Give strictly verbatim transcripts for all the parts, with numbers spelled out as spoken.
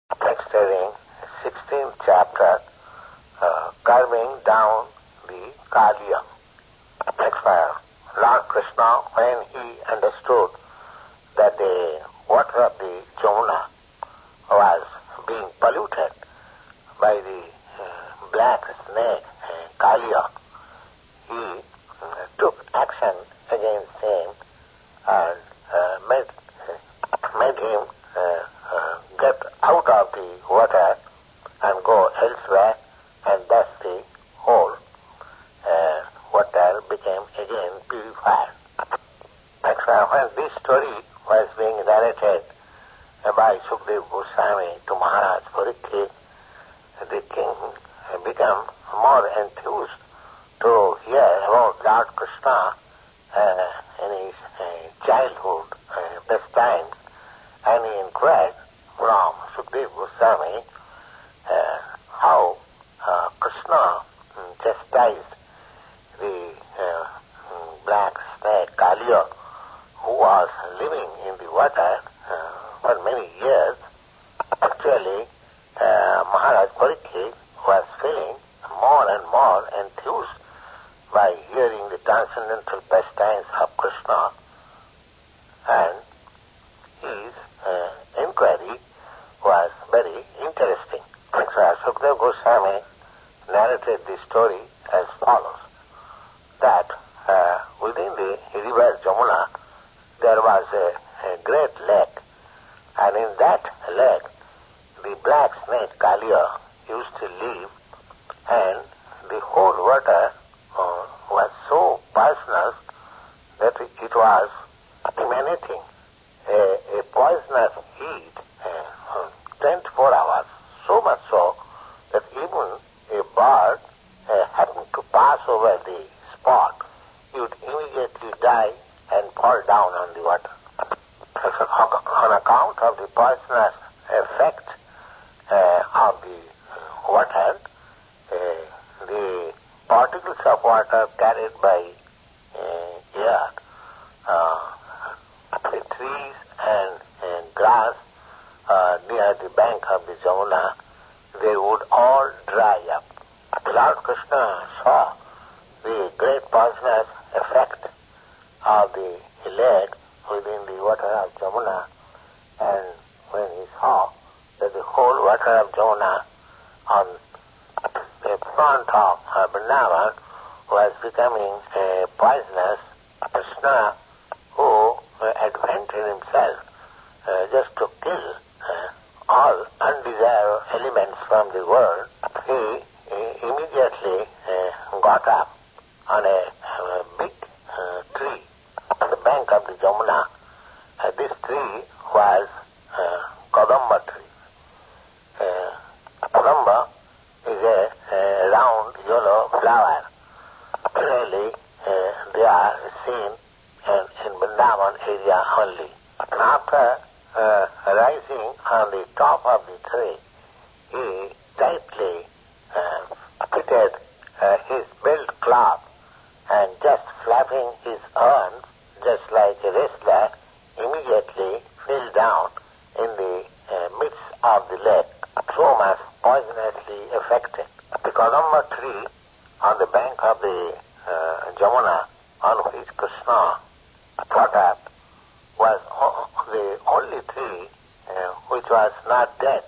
Next heading, sixteenth chapter, uh, carving down the Kaliya. Next fire. Lord Krishna, when he understood that the water of the Jamuna was being polluted by the uh, black snake uh, Kaliya, he uh, took action against him and uh, made, uh, made him uh, uh, get out of the water and go elsewhere, and thus the whole uh, water became again purified. That's why when this story was being narrated by Sukadeva Goswami to Maharaj Parikshit, the king became more enthused to hear about Lord Krishna uh, in his uh, childhood uh, pastimes, and he inquired from Sukadeva Goswami uh, how uh, Krishna um, chastised the uh, black snake Kaliya, who was living in the water uh, for many years. Actually, uh, Maharaj Parikshit was feeling more and more enthused by hearing the transcendental pastimes of Krishna, and his uh, inquiry was very interesting. So Sukadeva Goswami narrated the story as follows, that uh, within the river Jamuna there was a, a great lake, and in that lake the black snake Kaliya used to live, and the whole water uh, was so poisonous that it was emanating a, a poisonous heat uh, twenty-four hours, so much so that even a bird uh, happened to pass over the spot, he would immediately die and fall down on the water. On account of the poisonous effect uh, of the water, uh, the particles of water carried by uh, air, uh, the trees and, and grass uh, near the bank of the Jamuna, they would all dry up. Lord Krishna saw the great poisonous effect of the lake within the water of Jamuna, and when he saw that the whole water of Jamuna on the front of uh, Vrindavan was becoming uh, poisonous, Krishna, who uh, adventured himself uh, just to kill uh, all undesirable elements from the world, he, he immediately uh, got up on a, a big uh, tree on the bank of the Jamuna. Uh, this tree was uh, Kadamba tree. Uh, Kadamba is a, a round yellow flower. Really, uh, they are seen in, in Vrindavan area only. And after uh, rising on the top of the tree, he tightly uh, fitted uh, his belt cloth and just flapping his arms, just like a wrestler, immediately fell down in the uh, midst of the lake, so much poisonously affected. The Kadamba tree on the bank of the uh, Jamuna, on which Krishna got up, was o- the only tree uh, which was not dead.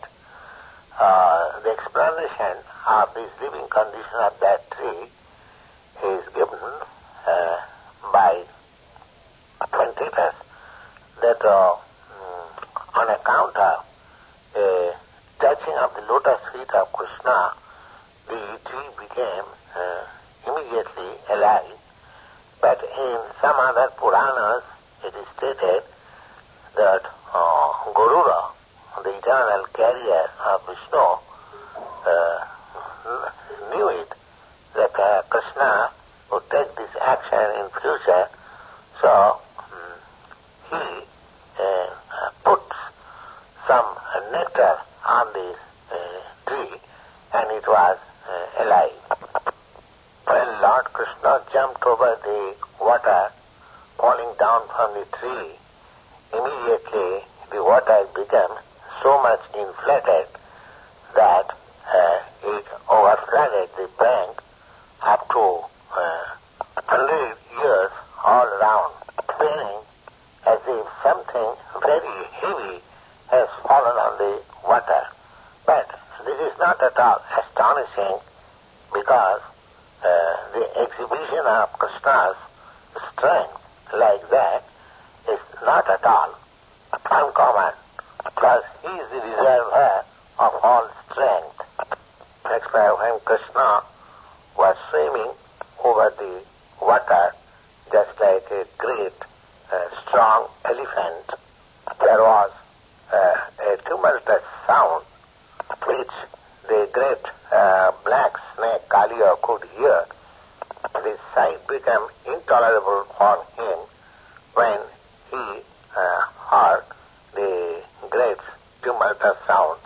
Uh, the explanation of this living condition of that tree is given uh, by commentators that uh, on account of a touching of the lotus feet of Krishna, the tree became uh, immediately alive. But in some other Puranas, it is stated that uh, Garuda, the eternal carrier of Vishnu, uh, knew it, that uh, Krishna would take this action in future, so um, he uh, puts some uh, nectar on this uh, tree, and it was uh, alive. When Lord Krishna jumped over the water falling down from the tree, immediately the water became so much inflated that uh, it overflooded the bank up to uh, one hundred years all around, appearing as if something very heavy has fallen on the water. But this is not at all astonishing, because uh, the exhibition of Krishna's strength like that is not at all uncommon, because he is the reservoir of all strength. Next, when Krishna was swimming over the water just like a great uh, strong elephant, there was uh, a tumultuous sound which the great uh, black snake Kaliya could hear. The sight became intolerable for him when he uh, heard the great tumultuous sound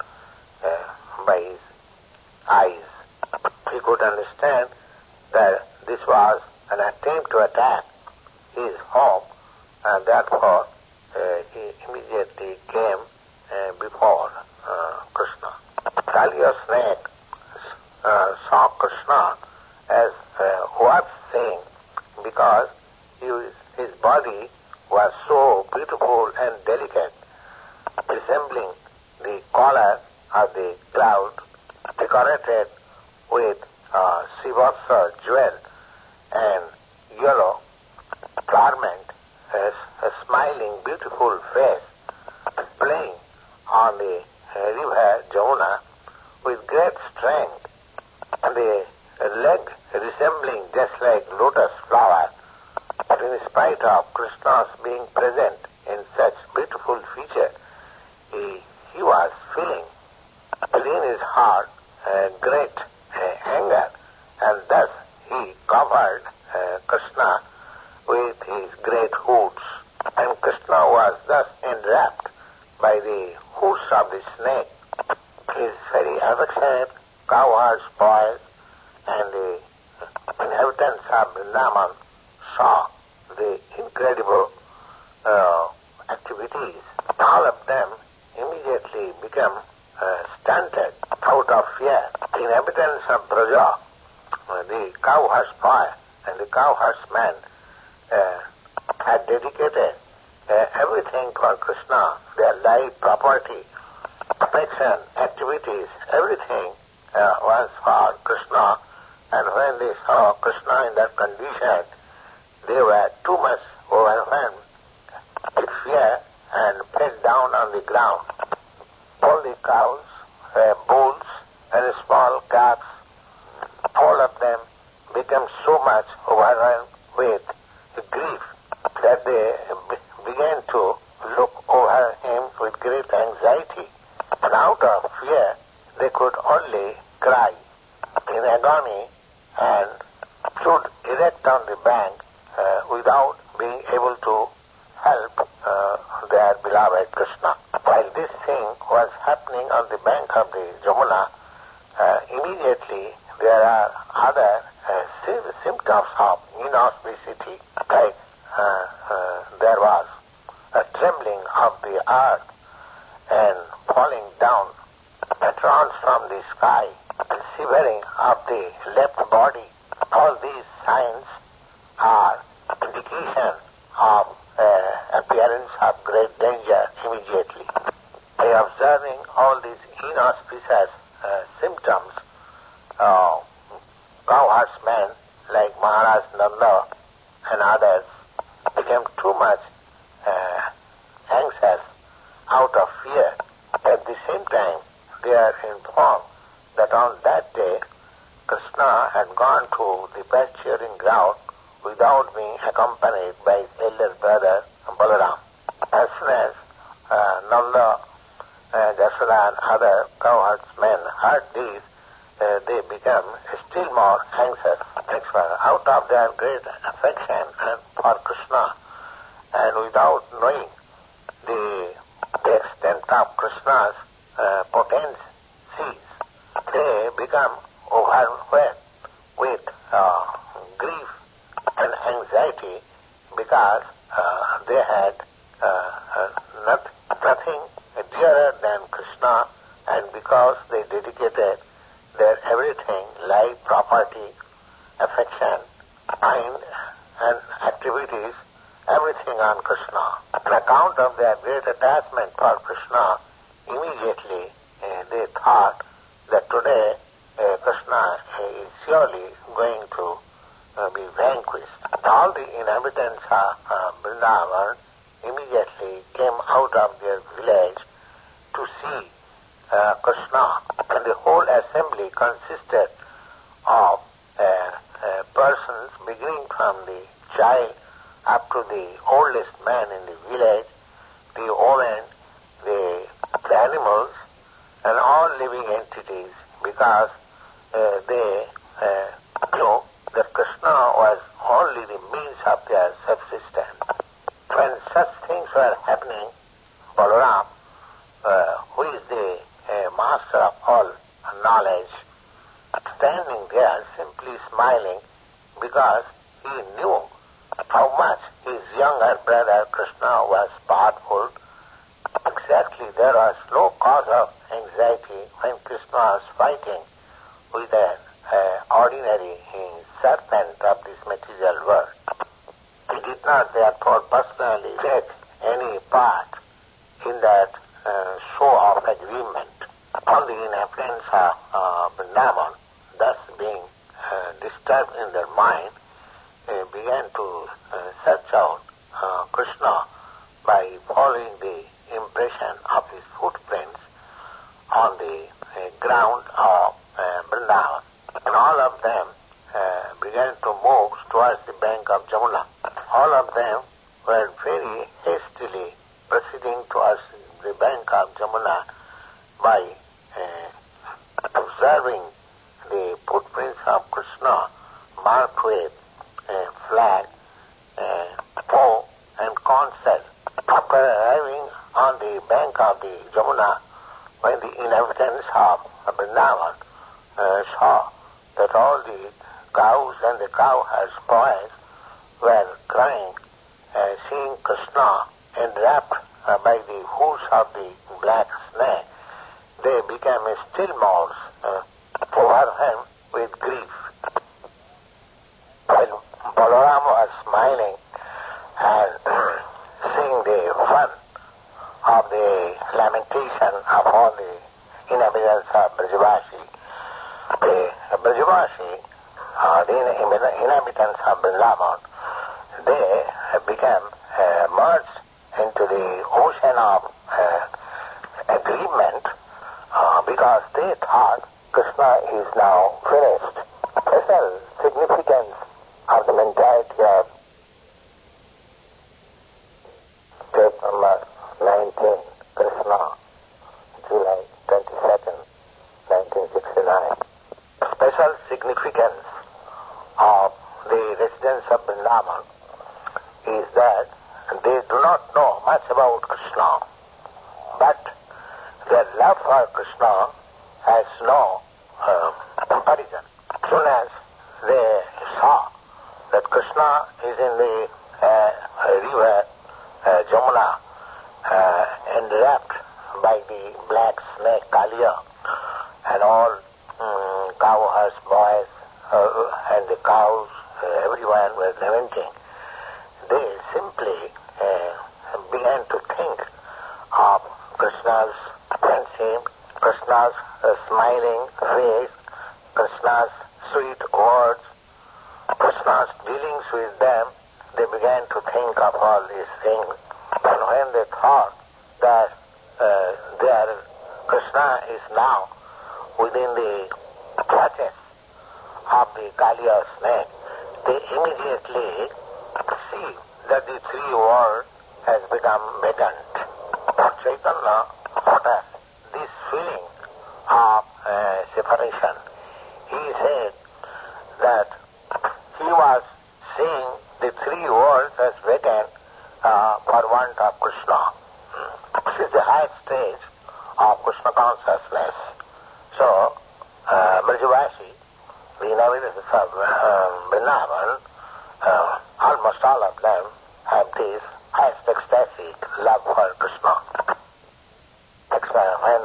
uh, by his eyes. He could understand that this was an attempt to attack his home, and therefore uh, he immediately came uh, before uh, Krishna. Kaliya snake uh, saw Krishna as uh, worth seeing, because he was, his body was so beautiful and delicate, resembling the collar of the cloud, decorated with uh, Srivastsa jewel and yellow garment, a, a smiling, beautiful face, playing on the uh, river Jamuna with great strength, and the leg resembling just like lotus flower. But in spite of Krishna's being present in such beautiful feature, he, he was feeling within his heart a great uh, anger, and thus he covered uh, Krishna with his great hoods. And Krishna was thus enwrapped by the hoods of the snake. His very affectionate cowherd's boys and the inhabitants of Vrindavan saw the incredible uh, activities. All of them immediately became uh, stunted out of fear. The inhabitants of Braja, uh, the cowherd's boy and the cowherd's man, uh, had dedicated uh, everything for Krishna, their life, property, affection, activities, everything uh, was for Krishna. And when they saw Krishna in that condition, they were too much overwhelmed with fear and fell down on the ground. All the cows, uh, bulls, and small calves, all of them became so much overwhelmed with grief that they be- began to look over him with great anxiety. And out of fear, they could only cry in agony and stood erect on the bank uh, without being able to help uh, their beloved Krishna. While this thing was happening on the bank of the Jamuna, uh, immediately there are other uh, symptoms of inauspicity, like uh, uh, there was a trembling of the earth and falling down patrons from the sky, and shivering of the left body. All these signs are indication of uh, appearance of great danger immediately. By observing all these inauspicious uh, symptoms, uh, cowherdsmen like Maharaj Nanda and others became too much uh, anxious out of fear. At the same time, they are informed that on that day, Krishna had gone to the pasturing ground without being accompanied by his elder brother Balaram. As soon as uh, Nanda, uh, Jashoda and other cowherdsmen heard this, uh, they became still more anxious. Out of their great affection for Krishna, and without knowing the, the extent of Krishna's uh, potencies, they become overwhelmed with uh, grief and anxiety, because uh, they had uh, uh, not, nothing dearer than Krishna. because they dedicated their everything, life, property, affection, mind, and activities, everything on Krishna. On account of their great attachment for Krishna, immediately uh, they thought that today uh, Krishna is surely going to uh, be vanquished. All the inhabitants of uh, Vrindavan immediately came out of their village to see uh, Krishna. And the whole assembly consisted of uh, uh, persons beginning from the child up to the oldest man in the village, the women, the animals, and all living entities, because uh, they uh, knew that Krishna was only the means of their subsistence. When such things were happening, Balaram, uh, who is the uh, master of all knowledge, standing there simply smiling because he knew how much his younger brother Krishna was powerful. Exactly, there was no cause of anxiety when Krishna was fighting with an uh, ordinary uh, serpent of this material world. He did not therefore personally take any part in that uh, show of agreement. All the inhabitants of uh, Vrindavan, thus being uh, disturbed in their mind, uh, began to uh, search out uh, Krishna by following the impression of his footprints on the uh, ground of uh, Vrindavan. And all of them uh, began to move towards the bank of Jamuna. All of them were very hastily proceeding towards the bank of Jamuna by uh, observing the footprints of Krishna marked with a flag, a bow, and conch shell. After arriving on the bank of the Jamuna, when the inhabitants of Vrindavan uh, saw that all the cows and the cowherds' boys were crying, uh, seeing Krishna enwrapped uh, by the hooves of the black snake, they became still more uh, overwhelmed with grief. While Balaram was smiling and seeing the fun of the lamentation of all the inhabitants of Brajavashi, the Brajavashi, uh, the inhabitants of Vrindavan, they became uh, merged into the ocean of uh, agreement uh, because they thought Krishna is now finished. Special significance of the mentality of state number nineteen, Krishna, July twenty-second, nineteen sixty-nine. Special significance of the residents of Vrindavan is that they do not know much about Krishna, but their love for Krishna has no uh, comparison. As soon as they saw that Krishna is in the uh, river uh, Jamuna, uh, enwrapped by the black snake Kalia, and all um, cowherds, boys, uh, and the cows, uh, everyone was lamenting, they simply uh, began to think of Krishna's friendship, Krishna's uh, smiling face, Krishna's sweet words, Krishna's dealings with them. They began to think of all these things. And when they thought that uh, their Krishna is now within the clutches of the Kalia snake, they immediately see that the three worlds has become vacant. Lord Chaitanya taught us this feeling of uh, separation. He said that he was seeing the three worlds as vacant uh, for want of Krishna. This is the highest stage of Krishna consciousness. So, uh, Brajavashi, the inhabitants of uh, Vrindavan, uh, almost all of them have this highest ecstatic love for Krishna. When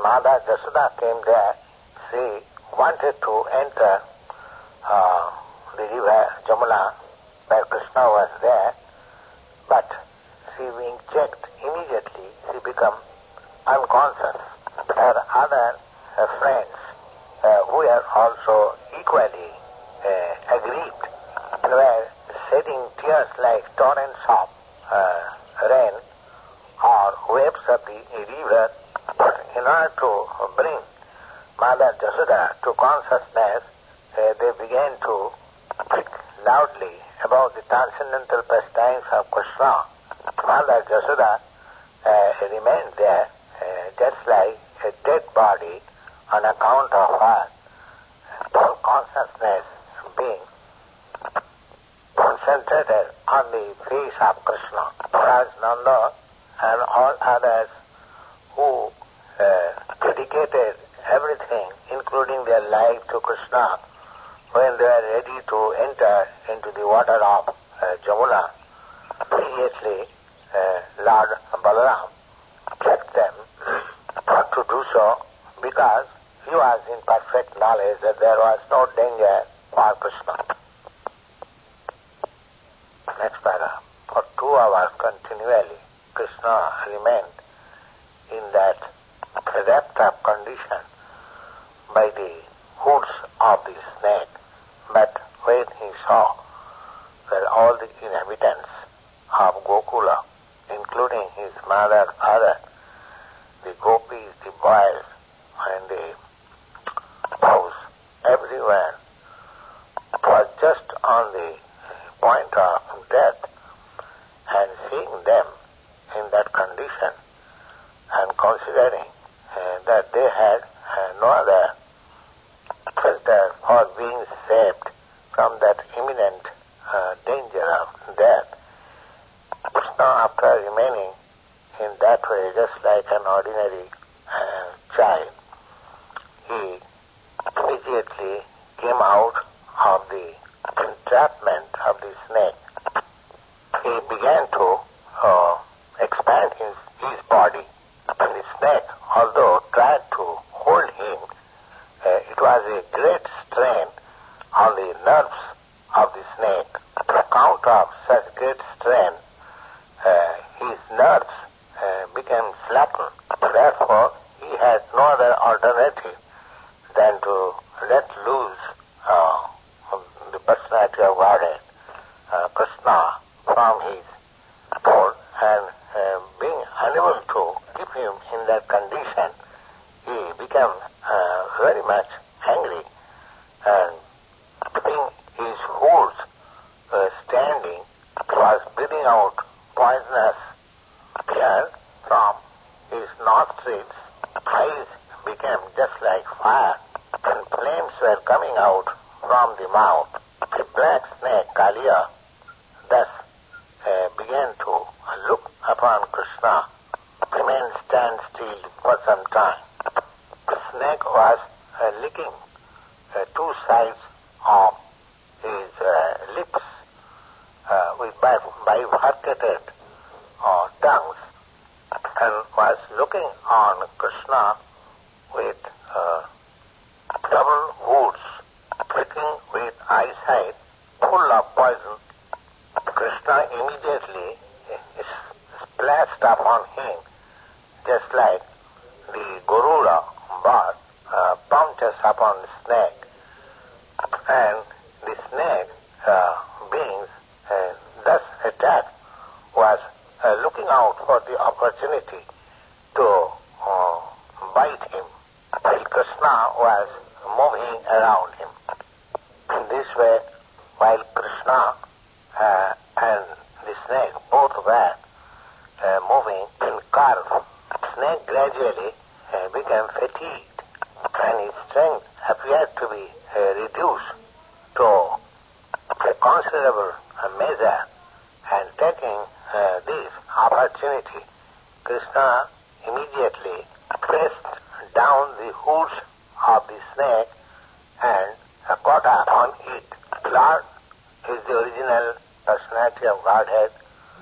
Mother Yashoda came there, she wanted to enter uh, the river Jamuna where Krishna was there, but she being checked immediately, she became unconscious. Her other uh, friends uh, who were also equally uh, aggrieved were shedding tears like torrents of uh, rain or waves of the river in order to bring Mother Yashoda to consciousness. Uh, they began to speak loudly about the transcendental pastimes of Krishna. Mother Yashoda uh, remained there uh, just like a dead body on account of her full consciousness being concentrated on the face of Krishna. Whereas Nanda and all others who uh, dedicated everything, including their life, to Krishna, when they were ready to enter into the water of uh, Jamuna, immediately uh, Lord Balaram checked them not to do so because he was in perfect knowledge that there was no danger for Krishna. Next paragraph. For two hours continually, Krishna remained in that wrapped up condition by the hoods of the snake. But when he saw that all the inhabitants of Gokula, including his mother, father, the gopis, the boys, and the cows, everywhere was just on the point of death, and seeing them in that condition and considering uh, that they had uh, no other filter for being saved from that imminent uh, danger of death, Krishna, after remaining in that way just like an ordinary uh, child, he immediately came out of the entrapment of the snake. He began to uh, expand his, his body, and the snake, although tried to hold him, uh, it was a great strain on the nerves of the snake. On account of such great strain, uh, his nerves uh, became slackened. Therefore, he had no other alternative than to let loose uh, the personality of Godhead, uh, Krishna, from his hold, and uh, being unable to keep him in that condition, he became uh, very much angry, and keeping his hoods uh, standing, was breathing out poisonous air from his nostrils. Eyes became just like fire, and flames were coming out from the mouth. The black snake, Kaliya, thus uh, began to look upon Krishna, remained stand still for some time. The snake was uh, licking uh, two sides of his uh, lips uh, with bifurcated uh, tongues, and was looking on Krishna with uh, double hoods, looking with eyesight full of poison. Krishna immediately splashed upon him just like the Garuda bird uh, pounces upon the snake, and the snake uh, being uh, thus attacked was uh, looking out for the opportunity to uh, bite him, while Krishna was moving around him. In this way, while Krishna uh, and the snake both were uh, moving in curve, the snake gradually uh, became fatigued, and his strength appeared to be uh, reduced to a considerable uh, measure, and taking uh, this opportunity, Krishna immediately pressed down the hoods of the snake and uh, caught upon it. Lord is the original personality of Godhead,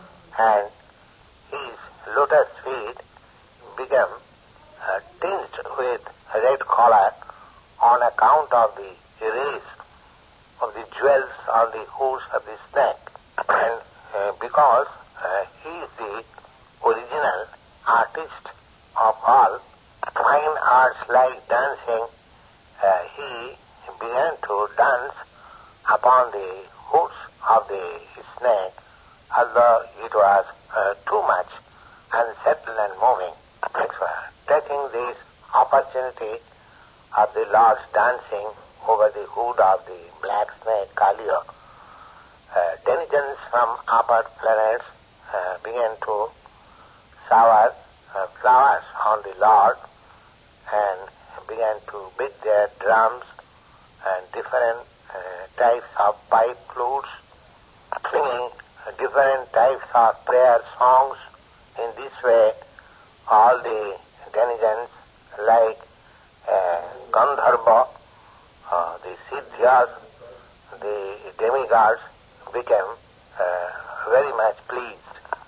and his lotus feet became uh, tinged with a red collar on account of the rays of the jewels on the hooves of the snake. And uh, because uh, he is the original artist of all fine arts like dancing, uh, he began to dance upon the hooves of the snake, although it was uh, too much unsettled and moving. Taking this opportunity of the Lord's dancing over the hood of the black snake, Kaliya, uh, denizens from upper planets uh, began to shower uh, flowers on the Lord and began to beat their drums and different uh, types of pipe flutes, singing different types of prayer songs. In this way, all the denizens like uh, Gandharva, uh, the Siddhyas, the demigods became uh, very much pleased.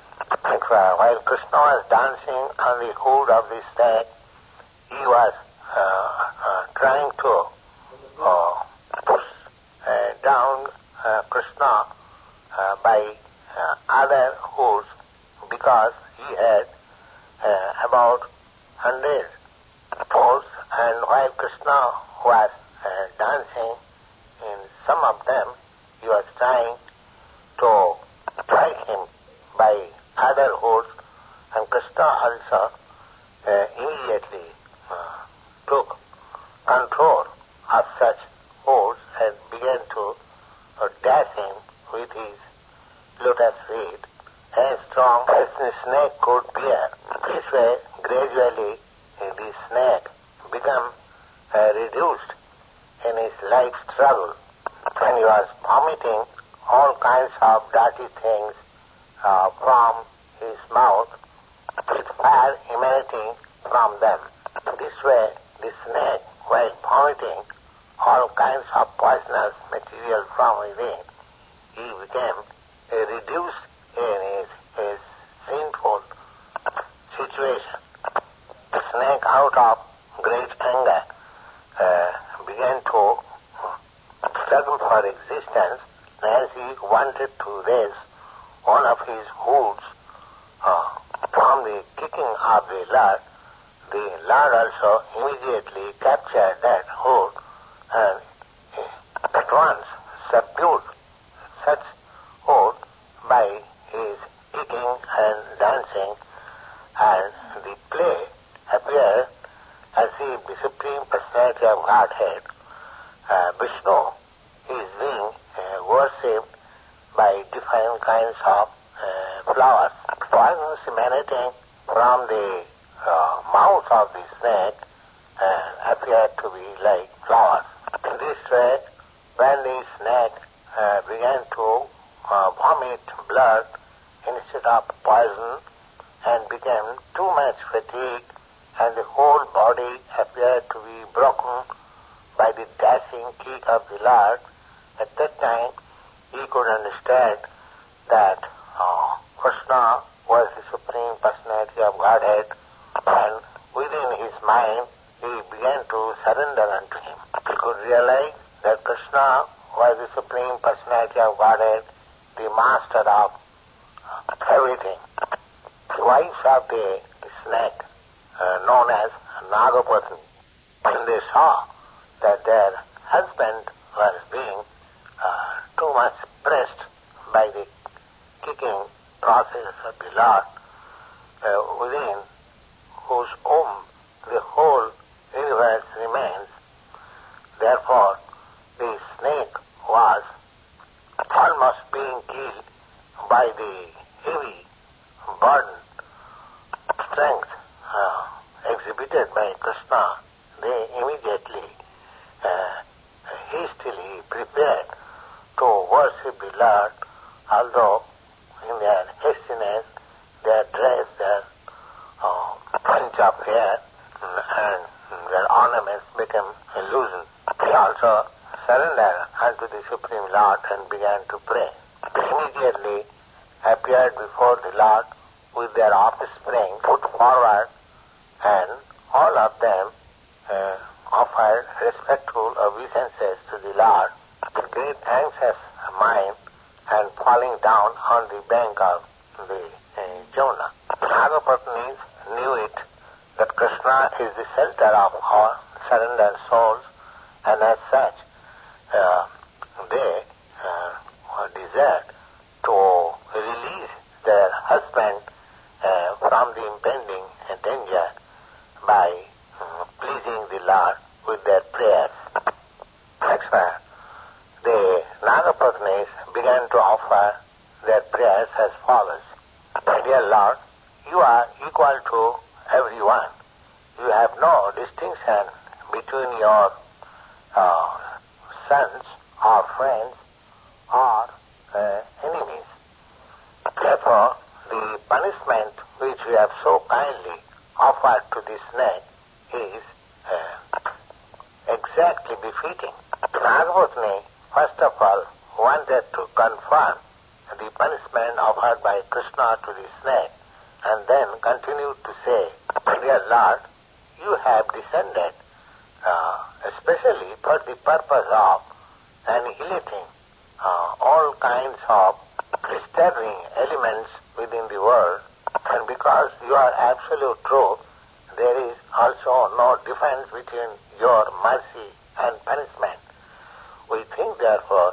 While Krishna was dancing on the hood of the snake, he was uh, uh, trying to uh, push uh, down uh, Krishna uh, by uh, other hoods because he had uh, about hundred hoods, and while Krishna was uh, dancing in some of them, he was trying to strike him by other hoods, and Krishna also uh, immediately uh, took control of such hoods and began to uh, dash him with his lotus feet as strong as the snake could bear. This way, gradually, uh, the snake became uh, reduced in his life struggle, and he was vomiting all kinds of dirty things uh, from his mouth, with fire emanating from them. This way, the snake, while vomiting all kinds of poisonous material from within, he became uh, reduced in his, his sinful situation. The snake, out of great anger, uh, began to struggle for existence, as he wanted to raise one of his hoods uh, from the kicking of the Lord. The Lord also immediately captured that hood and at once subdued such hood by his kicking and dancing, and the play appeared as if the Supreme Personality of Godhead, uh, Vishnu, is being uh, worshipped by different kinds of uh, flowers. Poisons emanating from the uh, mouth of the snake uh, appeared to be like flowers. In this way, when the snake uh, began to uh, vomit blood instead of poison and became too much fatigued, and the whole body appeared to be broken by the dashing kick of the Lord, at that time he could understand that uh, Krishna was the Supreme Personality of Godhead, and within his mind he began to surrender unto him. He could realize that Krishna was the Supreme Personality of Godhead, the master of everything. The wives of the snake, uh, known as Nagapatni, when they saw that their husband was being uh, too much pressed by the kicking process of the Lord, uh, within whose womb the whole universe remains, therefore the snake was almost being killed by the heavy burden strength uh, exhibited by Krishna. They immediately uh, hastily prepared to worship the Lord, although in their hastiness their dress, their uh, bunch of hair and their ornaments became loosened. They also surrendered unto the Supreme Lord and began to pray. They immediately appeared before the Lord with their offspring put forward, and all of them respectful obeisances to the Lord, with great anxious mind, and falling down on the bank of the uh, Jamuna. Nagapatnis knew it, that Krishna is the shelter of all surrendered souls, and as such, uh, they uh, desired to release their husband uh, from the impending danger by uh, pleasing the Lord with their prayers. That's why the Nagapatnis began to offer their prayers as follows. Dear Lord, you are equal to everyone. You have no distinction between your uh, sons or friends or uh, enemies. Therefore, the punishment which you have so kindly offered to the snake is uh, exactly befitting. Nagapatni, first of all, wanted to confirm the punishment offered by Krishna to the snake, and then continued to say, Dear Lord, you have descended uh, especially for the purpose of annihilating uh, all kinds of disturbing elements within the world, and because you are absolute truth, there is also no difference between your mercy and punishment. We think, therefore,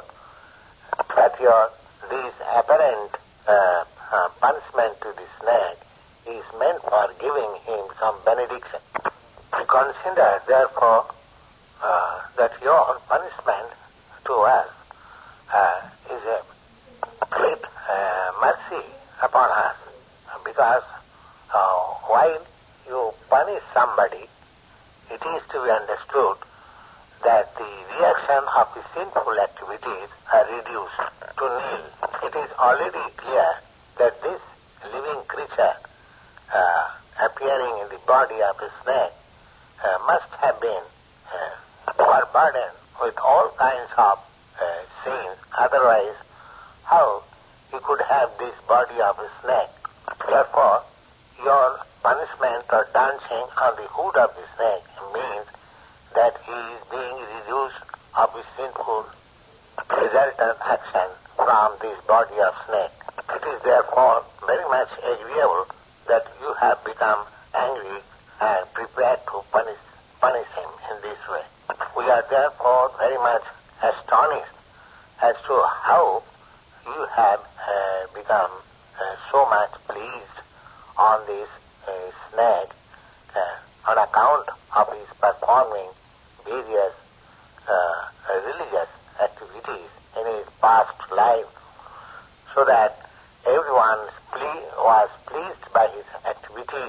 that your this apparent uh, uh, punishment to the snake is meant for giving him some benediction. Consider, therefore, uh, that your punishment to us uh, is a great uh, mercy upon us, because uh, while you punish somebody, it is to be understood that the reaction of the sinful activities are reduced to nil. It is already clear that this living creature uh, appearing in the body of a snake uh, must have been uh, overburdened with all kinds of uh, sins. Otherwise, how he could have this body of a snake? Therefore, your punishment or dancing on the hood of the snake means that he is being reduced of his sinful resultant action from this body of snake. It is therefore very much agreeable that you have become angry and prepared to punish, punish him in this way. We are therefore very much astonished as to how you have uh, become uh, so much pleased on this uh, snake uh, on account of his performing various uh, religious activities in his past life, so that everyone ple- was pleased by his activities,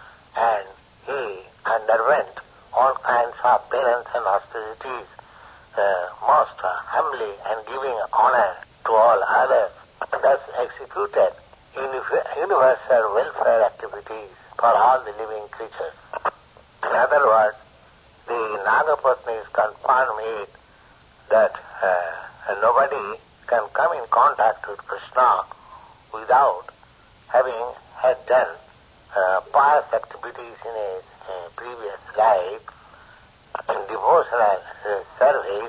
and he underwent all kinds of penance and austerities, uh, most uh, humbly and giving honor to all others, thus executed uni- universal welfare activities for all the living creatures. In other words, the Nagapatnis confirm it that uh, nobody can come in contact with Krishna without having had done uh, past activities in his uh, previous life, in devotional uh, service,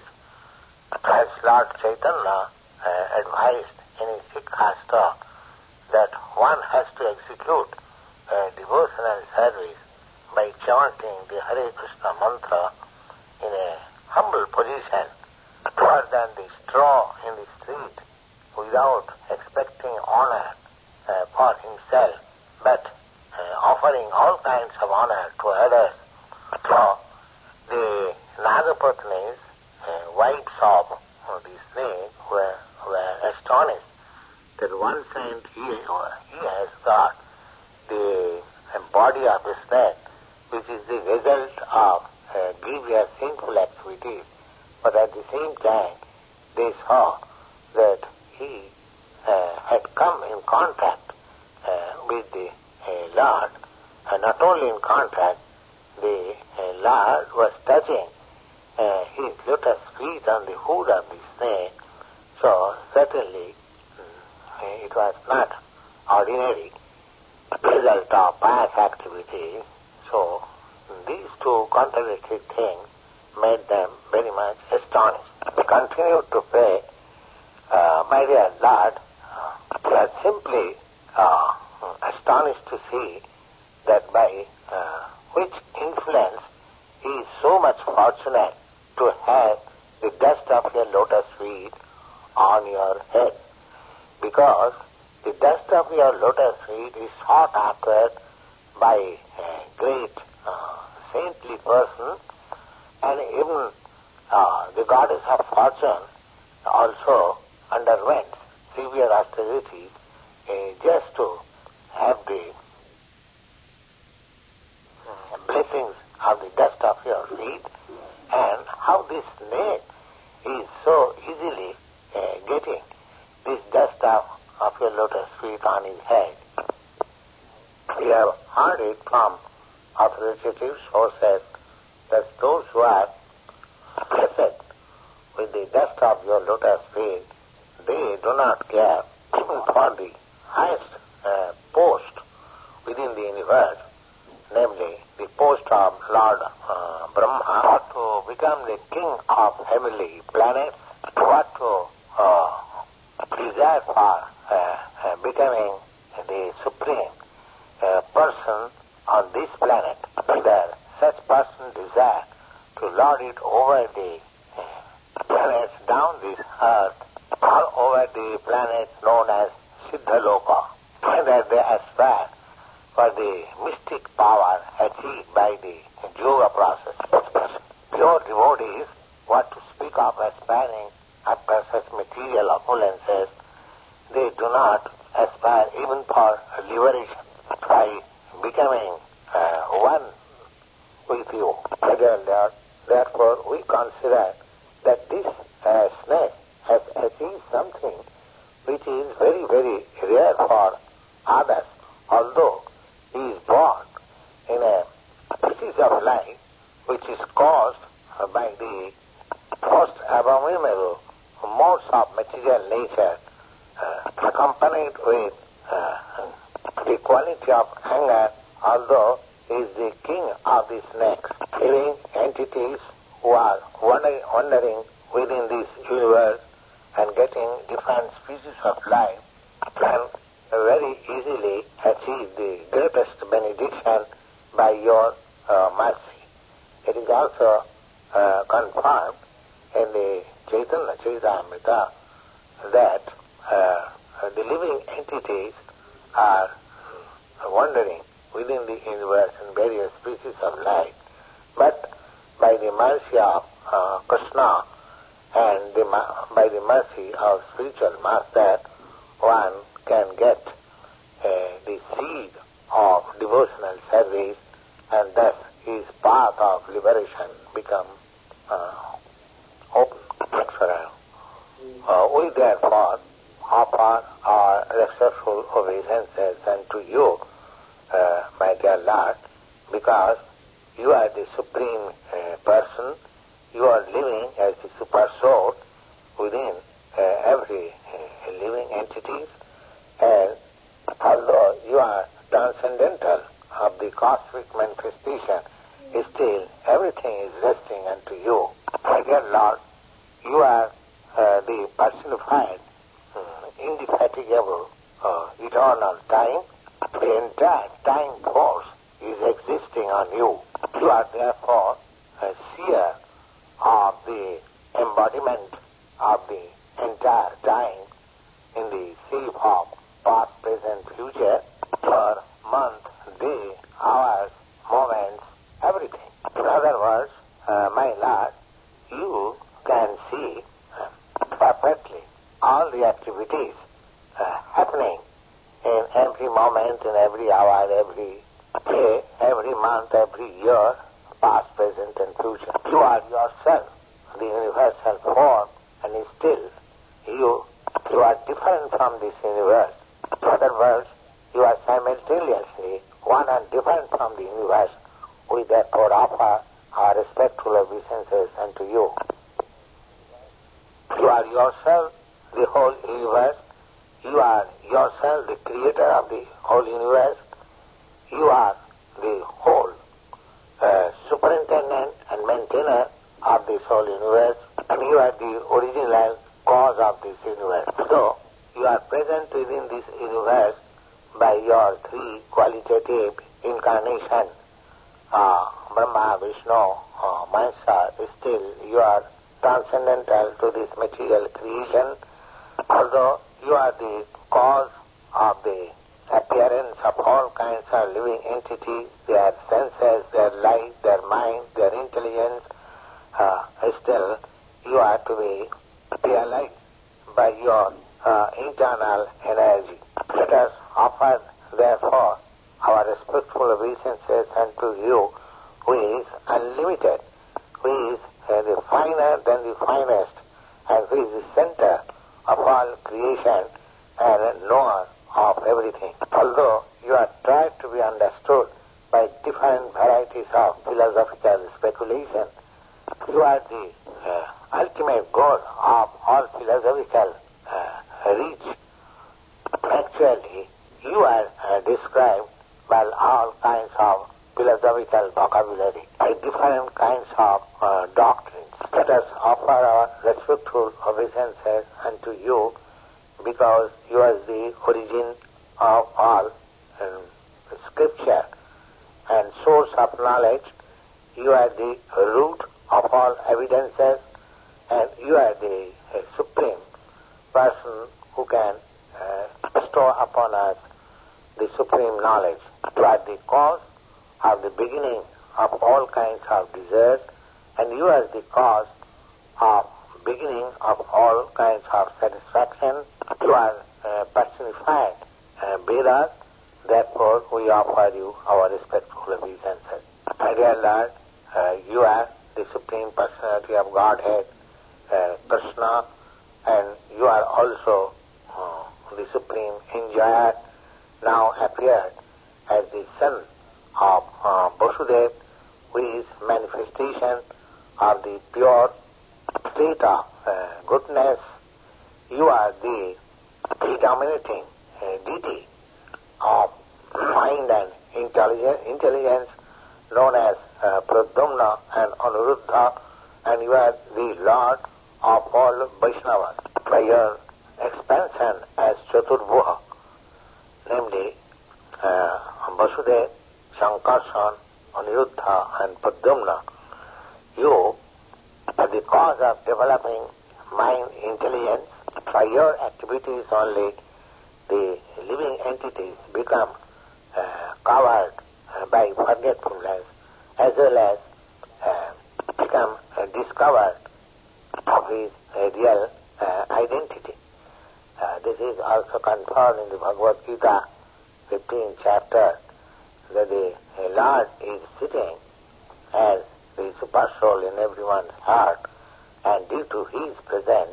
as Lord Chaitanya uh, advised in his Sikhastra, that one has to execute uh, devotional service by chanting the Hare Krishna mantra in a humble position, rather than the straw in the street, without expecting honor uh, for himself, but uh, offering all kinds of honor to others. So the Nagapatnis, uh, wives of uh, the snake, were, were astonished that one saint he, he has got the uh, body of a snake, which is the result of uh, grievous sinful activities. But at the same time, they saw that he uh, had come in contact uh, with the uh, Lord, and not only in contact, the uh, Lord was touching uh, his lotus feet on the hood of the snake. So certainly uh, it was not ordinary result of past activity. So these two contradictory things made them astonished. He continued to pray, uh, my dear Lord, we are simply uh, astonished to see that by uh, which influence he is so much fortunate to have the dust of your lotus feet on your head. Because the dust of your lotus feet is sought after by a great uh, saintly person, and even uh, the goddess of fortune also underwent severe austerities uh, just to have the uh, blessings of the dust of your feet, and how this snake is so easily uh, getting this dust of, of your lotus feet on his head. We have heard it from authoritative sources that those who are blessed with the dust of your lotus feet, they do not care for the highest uh, post within the universe, namely the post of Lord uh, Brahma, to become the king of heavenly planets, what to uh, desire for uh, uh, becoming the supreme uh, person on this planet, whether such person desire to lord it over the uh, planets down this earth or over the planets known as Siddhaloka, whether they aspire for the mystic power achieved by the yoga process. Pure devotees, what to speak of aspiring after such material opulences, they do not aspire even for liberation by becoming uh, one with you. Therefore, we consider that this uh, snake has achieved something which is very, very rare for others, although he is born in a species of life which is caused by the most abominable modes of material nature, uh, accompanied with uh, the quality of anger, although he is the king of the snakes, living entities who are wandering within this universe and getting different species of life can very easily achieve the greatest benediction by your uh, mercy. It is also uh, confirmed in the Chaitanya Charitamrita that uh, the living entities are wandering within the universe in various species of life, but by the mercy of uh, Krishna and the, by the mercy of spiritual master, one can get uh, the seed of devotional service, and thus his path of liberation become uh, open. Uh, we therefore offer our respectful obeisances unto you, uh, my dear Lord, because you are the supreme uh, person. You are living as the super soul within uh, every uh, living entity, and although you are transcendental of the cosmic manifestation, still everything is resting unto you. My dear Lord, you are uh, the personified, uh, indefatigable, uh, eternal time. The entire time force is existing on you. You are therefore a seer of the embodiment of the entire time in the shape of past, present, future, for month, day, hours, moments, everything. In other words, uh, my Lord, you can see uh, perfectly all the activities uh, happening in every moment, in every hour, every day, every month, every year, past, present, and future. You are yourself the universal form, and still you, you are different from this universe. In other words, you are simultaneously one and different from the universe. We therefore offer our respectful obeisances unto you. You are yourself the whole universe. You are yourself the creator of the whole universe. You are the whole uh, superintendent and maintainer of this whole universe. and you are the original cause of this universe. So, you are present within this universe by your three qualitative incarnations, uh, Brahma, Vishnu, uh, Maheshwar. Still, you are transcendental to this material creation, although you are the cause of the appearance of all kinds of living entities, their senses, their life, their mind, their intelligence. Uh, still, you are to be realized by your uh, internal energy. Let us offer, therefore, our respectful obeisances unto you, who is unlimited, who is uh, the finer than the finest, and who is the center of all creation and knower of everything. Although you are tried to be understood by different varieties of philosophical speculation, you are the uh, ultimate goal of all philosophical uh, reach. Actually, you are uh, described by all kinds of philosophical vocabulary, by different kinds of uh, doctrines. Let us offer our respectful obeisances unto you, because you are the origin of all um, scripture and source of knowledge. You are the root of all evidences, and you are the uh, supreme person who can uh, bestow upon us the supreme knowledge. You are the cause of the beginning of all kinds of desires, and you are the cause of beginning of all kinds of satisfaction. You are uh, personified uh, Vedas, therefore we offer you our respectful obeisances. My dear Lord, uh, you are the Supreme Personality of Godhead, uh, Krishna, and you are also uh, the Supreme Enjoyer, now appeared as the son of uh, Vasudeva, who is manifestation of the pure state of uh, goodness. You are the predominating uh, deity of mind and intelligence, intelligence known as uh, Pradyumna and Anuruddha, and you are the Lord of all Vaishnavas. By your expansion as Chaturbhuha, namely uh, Vasudeva, Shankarsan, Anuruddha and Pradyumna, you are the cause of developing mind intelligence. By your activities only, the living entities become uh, covered uh, by forgetfulness, as well as uh, become uh, discovered of his uh, real uh, identity. Uh, this is also confirmed in the Bhagavad Gita, fifteenth chapter, that the uh, Lord is sitting as the super soul in everyone's heart, and due to his presence,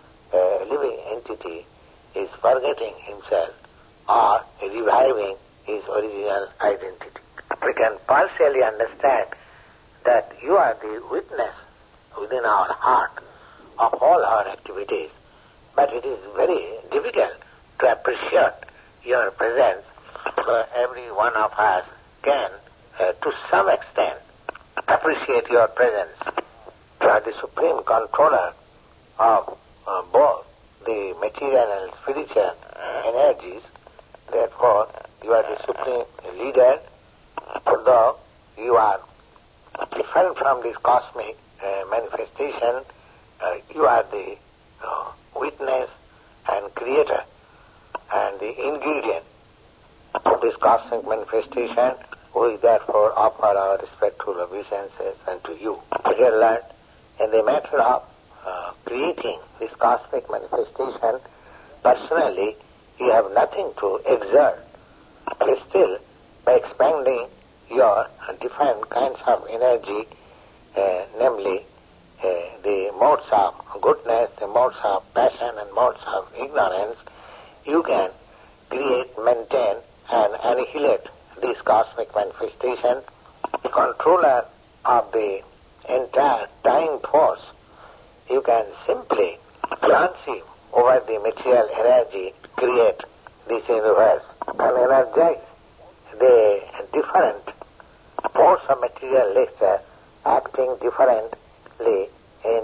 a living entity is forgetting himself or reviving his original identity. We can partially understand that you are the witness within our heart of all our activities, but it is very difficult to appreciate your presence. So every one of us can, uh, to some extent, appreciate your presence. You are the supreme controller of uh, both the material and spiritual energies. Therefore, you are the supreme leader. Although you are different from this cosmic uh, manifestation, uh, you are the uh, witness and creator and the ingredient of this cosmic manifestation. We therefore offer our respectful obeisances unto you. Dear Lord, in the matter of uh, creating this cosmic manifestation, personally, you have nothing to exert. But still, by expanding your different kinds of energy, uh, namely uh, the modes of goodness, the modes of passion, and modes of ignorance, you can create, maintain, and annihilate this cosmic manifestation. The controller of the entire time force, you can simply transceive over the material energy, create this universe, and energize the different force of material nature acting differently in different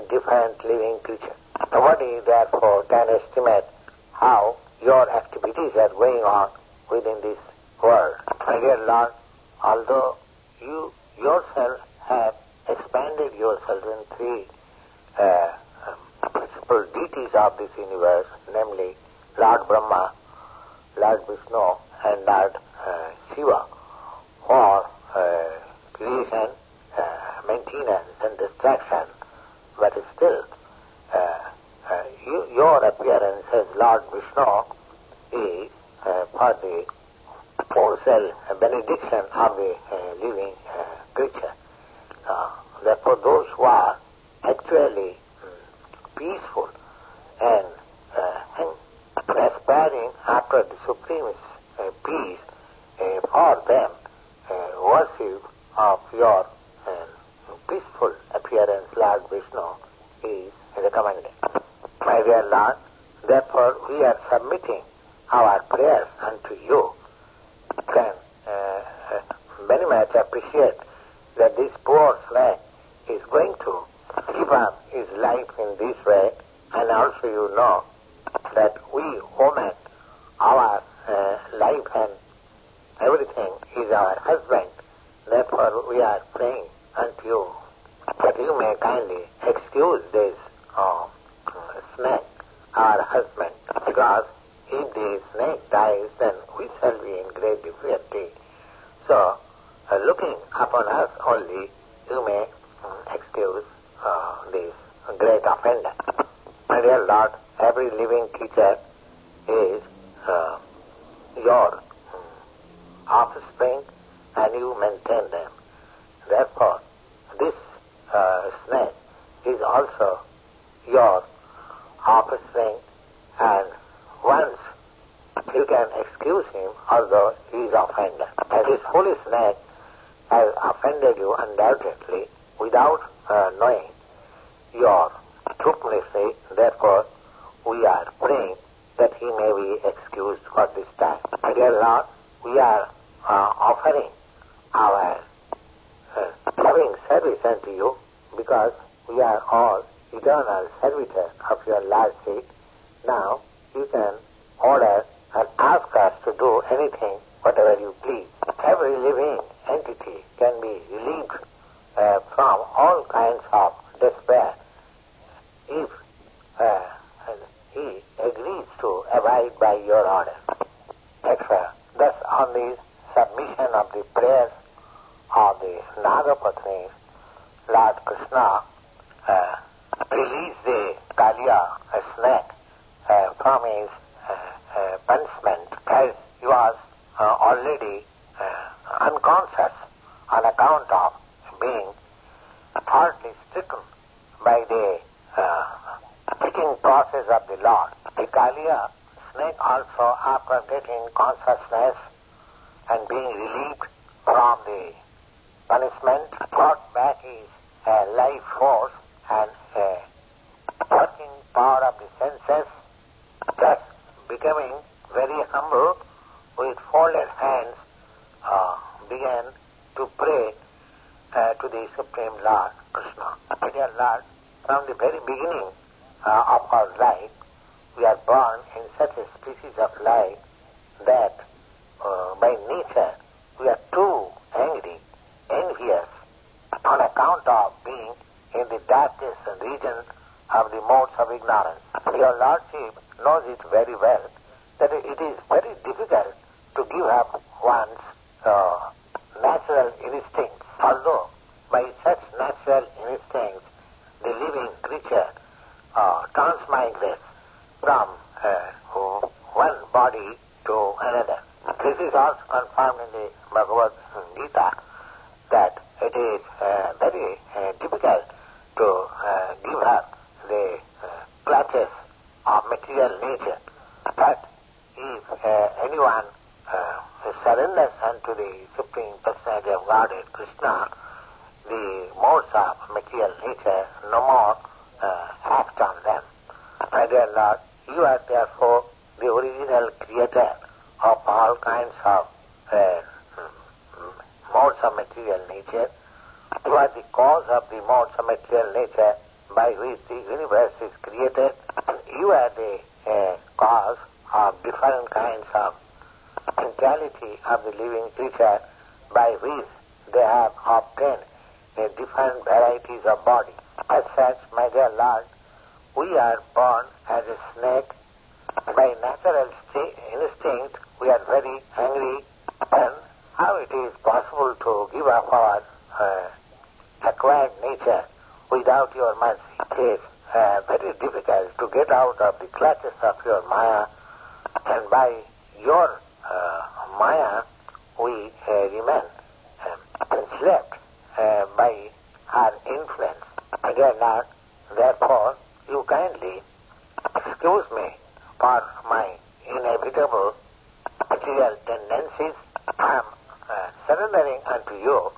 sentient living creature. Nobody, therefore, can estimate how your activities are going on within this world. My dear Lord, although you yourself have expanded yourself in three uh, um, principal deities of this universe, namely Lord Brahma, Lord Vishnu, and Lord uh, Shiva, for uh, creation, uh, maintenance, and destruction, but still uh, uh, you, your appearance as Lord Vishnu is uh, for the wholesale benediction of the uh, living uh, creature. Uh, therefore, those who are actually um, peaceful and, uh, and aspiring after the supreme uh, peace, uh, for them, uh, worship of your uh, peaceful appearance, Lord Vishnu, is recommended. My dear Lord, therefore we are submitting our prayers unto you. Can uh, very much appreciate that this poor slave is going to give up his life in this way, and also you know that we women, our uh, life and everything is our husband. Therefore we are praying unto you that you may kindly excuse this uh, snake, our husband, because if the snake dies, then we shall be in great difficulty. So, uh, looking upon us only, you may um, excuse uh, this great offender. My dear Lord, every living creature is uh, your um, offspring, and you maintain them. Therefore, this uh, snake is also your offspring, and once you can excuse him, although he is offended. And this foolish snake has offended you undoubtedly without uh, knowing your stupidity. Therefore, we are praying that he may be excused for this time. My dear Lord, we are uh, offering our uh, loving service unto you, because we are all eternal servitors of your Lordship. Now, you can order and ask us to do anything, whatever you please. Every living entity can be relieved uh, from all kinds of despair if uh, he agrees to abide by your order, et cetera. Thus, on the submission of the prayers of the Nagapatnis, Lord Krishna uh, released the Kaliya, a snake, uh, from his uh, uh, punishment, as he was uh, already uh, unconscious on account of being partly stricken by the uh, picking process of the Lord. The Kaliya snake also, after getting consciousness and being relieved from the punishment, brought back his uh, life force and uh, working power of the senses, thus becoming very humble, with folded hands uh, began to pray uh, to the Supreme Lord Krishna. My dear Lord, from the very beginning uh, of our life, we are born in such a species of life that uh, by nature we are too angry, envious, on account of being in the darkest region of the modes of ignorance. Your Lordship knows it very well that it is very difficult to give up one's uh, natural instincts. Although by such natural instincts the living creature uh, transmigrates from uh, one body to another. This is also confirmed in the Bhagavad Gita, that it is uh, very uh, difficult to uh, give up the uh, clutches of material nature. But if uh, anyone uh, surrenders unto the Supreme Personality of Godhead, Krishna, the modes of material nature no more uh, act on them. My dear Lord, you are therefore the original creator of all kinds of uh, modes of material nature. You are the cause of the modes of material nature, by which the universe is created. You are the uh, cause of different kinds of mentality of the living creature by which they have obtained uh, different varieties of body. As such, my dear Lord, we are born as a snake. By natural st- instinct, we are very angry. And how it is possible to give up our uh, acquired nature without your mercy? It is uh, very difficult to get out of the clutches of your Maya, and by your uh, Maya we uh, remain um, enslaved uh, by our influence. Dear Lord, therefore, you kindly excuse me for my inevitable material tendencies. I am uh, surrendering unto you.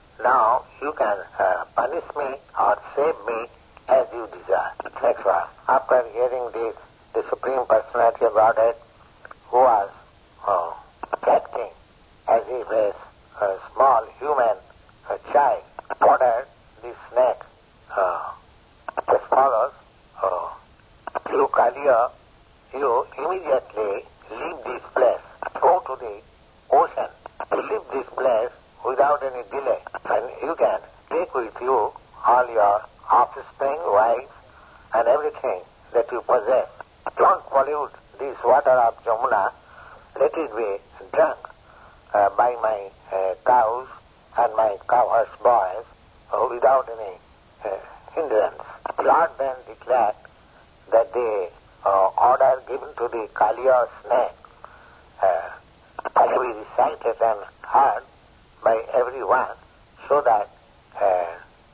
Now you can uh, punish me or save me as you desire. Next verse. After hearing this, the Supreme Personality of Godhead, who was uh, acting as if a, a small human a child, ordered the snake uh, as follows. Uh, you, Kaliya, you immediately leave this place. Go to the ocean. Leave this place without any delay. And you can take with you all your offspring, wives, and everything that you possess. Don't pollute this water of Jamuna. Let it be drunk uh, by my uh, cows and my cowherd boys uh, without any uh, hindrance. Lord then declared that the uh, order given to the Kaliya snake uh, shall be recited and heard by everyone, so that uh,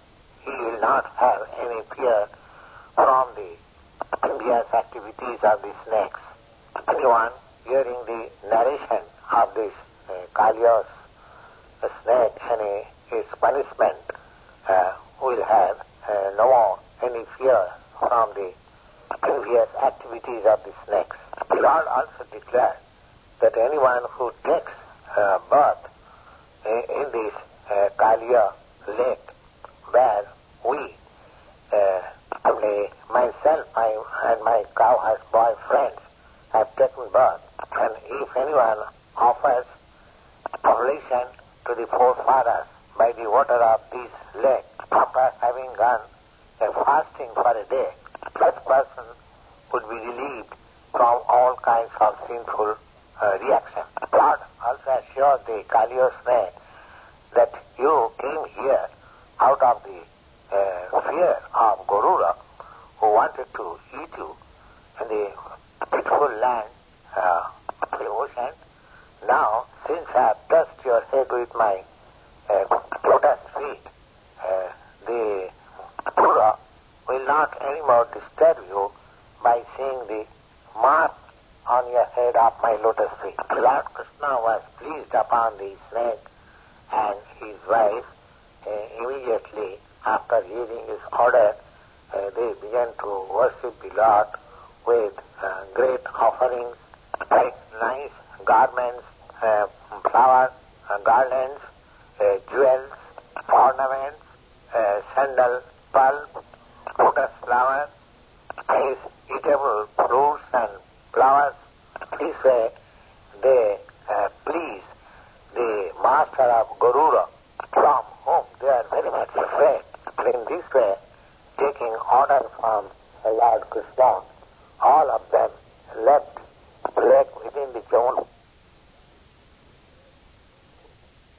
he will not have any fear from the envious activities of the snakes. Anyone hearing the narration of this uh, Kaliya's uh, snake and uh, his punishment uh, will have uh, no more any fear from the envious activities of the snakes. The Lord also declared that anyone who takes uh, birth in, in this uh, Kaliya lake, where we, uh, only myself my, and my cowherd boy friends have taken birth, and if anyone offers oblation to the forefathers by the water of this lake, after having gone a fasting for a day, such person would be relieved from all kinds of sinful uh, reaction. God also assured the Kaliya snake that you came here out of the uh, fear of Garuda, who wanted to eat you in the beautiful land uh, of the ocean. Now, since I have touched your head with my uh, lotus feet, uh, the Garuda will not anymore disturb you by seeing the mark on your head of my lotus feet. Lord Krishna was pleased upon the snake and his wife. Uh, immediately after hearing his order, uh, they began to worship the Lord with uh, great offerings, like nice garments, uh, flowers, uh, garlands, uh, jewels, ornaments, uh, sandal, pulp, lotus flowers, nice eatable fruits and flowers. This way they uh, please the master of Garuda, from whom they are very much afraid. In this way, taking order from Lord Krishna, all of them left